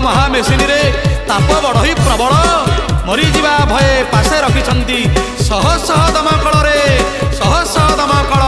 महामेसिनी रे ताप बढ़ई प्रबल मरीजा भये पासे रखिछंती शह शह दमकल रे शह शह दमकल।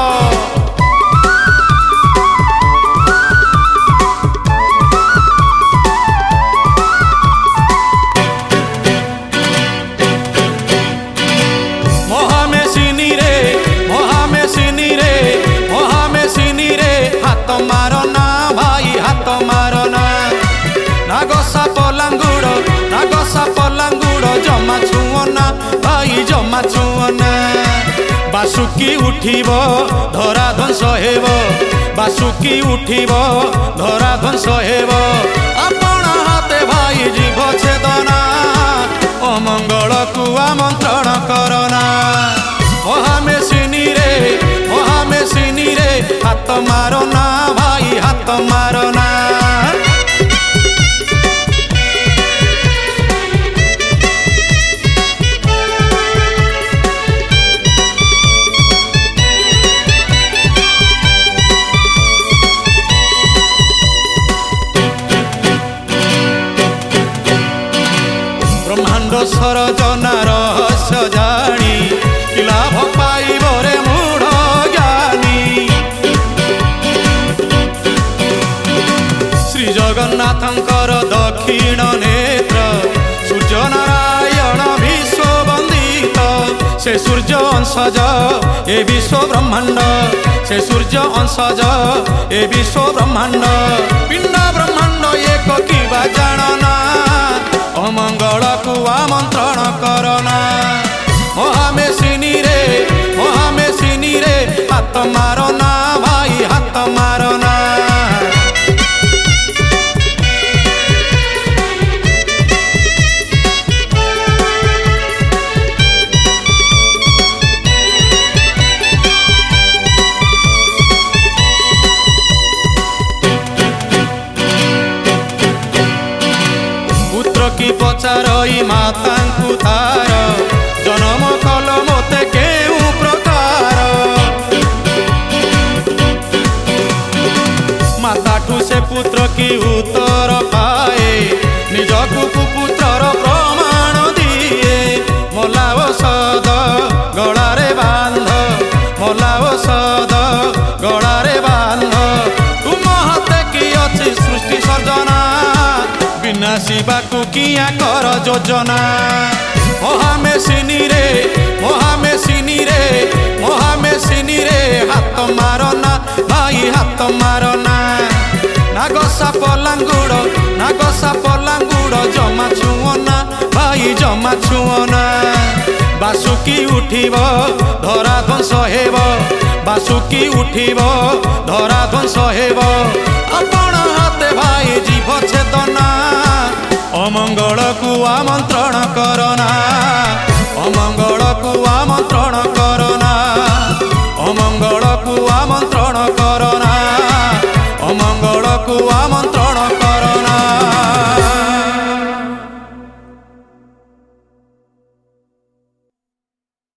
महामेसिनी रे महामेसिनी रे महामेसिनी रे हाथ मारना भाई हाथ मारना नागसा पलांगुड़ नागसा पलांगुड़ जमा छुअना भाई जमा छुअना। बासुकी उठिब धरा ध्वंस हेब बासुकी उठिब धरा ध्वंस हेब आपण हाथे भाई जीव छेदना अमंगल को आमंत्रण करना। महामेसिनी रे हाथ मारना भाई हाथ मारना। ब्रह्मांड सरजना रहस्य जानी कि लाभ पाइब रे मूढ़ ज्ञानी। श्री जगन्नाथंकर दक्षिण नेत्र सूर्य नारायण विश्व वंदित से सूर्य अंशज ए विश्व ब्रह्मांड से सूर्य अंशज ए विश्व ब्रह्मांड। पिंड ब्रह्मांड एक किबा जानना अमंगल को आमंत्रण करना। महामेसिनी रे हाथ मारना भाई हाथ मारना। पुत्र की पचारई माता को तार जन्म कल मते केउ प्रकार। माता ठू से पुत्र की उत्तर पाए निजकु पुत्रर प्रमाण दिए। मला औषध गଳାରେ बांध मला औषध गଳାରେ बांध तुम हाथे की अच्छी सृष्टि सर्जना विनाशिबा को किया कर योजना। महामेसिनी रे हाथ मारना भाई हाथ मारना। नागसा पलांगुड़ जमा छुअना भाई जमा छुअना। बासुकी उठिब धरा ध्वंस हेब बासुकी उठिब धरा ध्वंस हेब आपण हाथे भाई जीव छेदना अमंगल को आमंत्रण करना अमंगल को आमंत्रण करना अमंगल को आमंत्रण